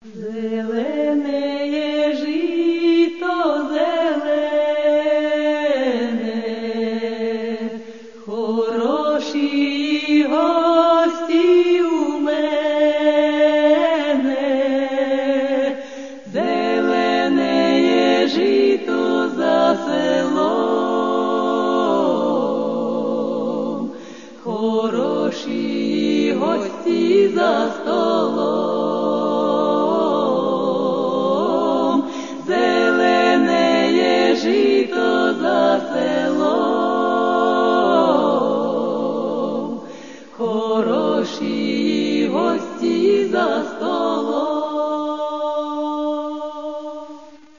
Зелене жито, зелене, хороші гості у мене, зелене жито за селом, хороші гості за столом. Жито за селом, хороші гості за столом.